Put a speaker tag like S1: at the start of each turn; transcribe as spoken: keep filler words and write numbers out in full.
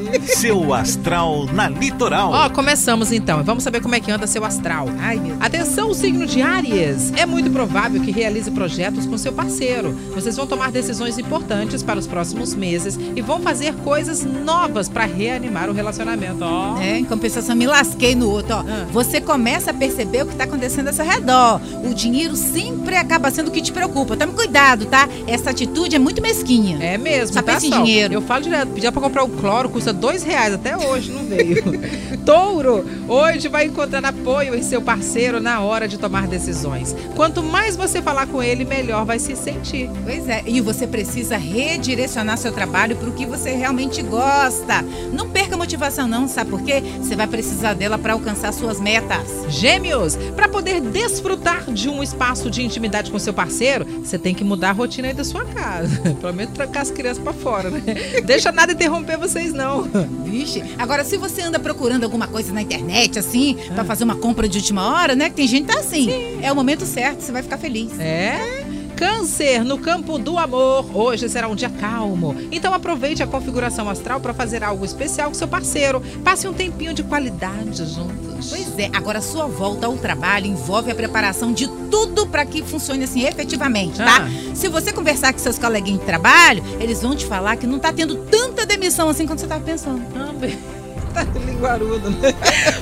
S1: Seu astral na Litoral.
S2: Ó, começamos então. Vamos saber como é que anda seu astral.
S3: Ai, meu Deus.
S2: Atenção, o signo de Áries. É muito provável que realize projetos com seu parceiro. Vocês vão tomar decisões importantes para os próximos meses e vão fazer coisas novas para reanimar o relacionamento. Ó.
S3: É, em compensação, me lasquei no outro, ó.
S2: Ah.
S3: Você começa a perceber o que tá acontecendo ao seu redor. O dinheiro sempre acaba sendo o que te preocupa. Tome cuidado, tá? Essa atitude é muito mesquinha.
S2: É mesmo,
S3: Só
S2: tá,
S3: pensa em
S2: Sol?
S3: dinheiro.
S2: Eu falo direto, pedir pra comprar o cloro, custa dois reais, até hoje não veio. Touro, hoje vai encontrar apoio em seu parceiro na hora de tomar decisões. Quanto mais você falar com ele, melhor vai se sentir.
S3: Pois é, e você precisa redirecionar seu trabalho para o que você realmente gosta. Não perca a motivação não, sabe por quê? Você vai precisar dela para alcançar suas metas.
S2: Gêmeos, para poder desfrutar de um espaço de intimidade com seu parceiro, você tem que mudar a rotina aí da sua casa. Pelo menos trancar as crianças pra fora, né? Deixa nada interromper vocês, não.
S3: Vixe, agora se você anda procurando alguma coisa na internet, assim, ah. pra fazer uma compra de última hora, né? Que tem gente que tá assim. Sim. É o momento certo, você vai ficar feliz.
S2: É? Câncer, no campo do amor, hoje será um dia calmo. Então aproveite a configuração astral para fazer algo especial com seu parceiro. Passe um tempinho de qualidade juntos.
S3: Pois é, agora sua volta ao trabalho envolve a preparação de tudo para que funcione assim efetivamente, tá?
S2: Ah.
S3: Se você conversar com seus coleguinhas de trabalho, eles vão te falar que não tá tendo tanta demissão assim quanto você tava pensando.
S2: Ah, tá linguarudo, né?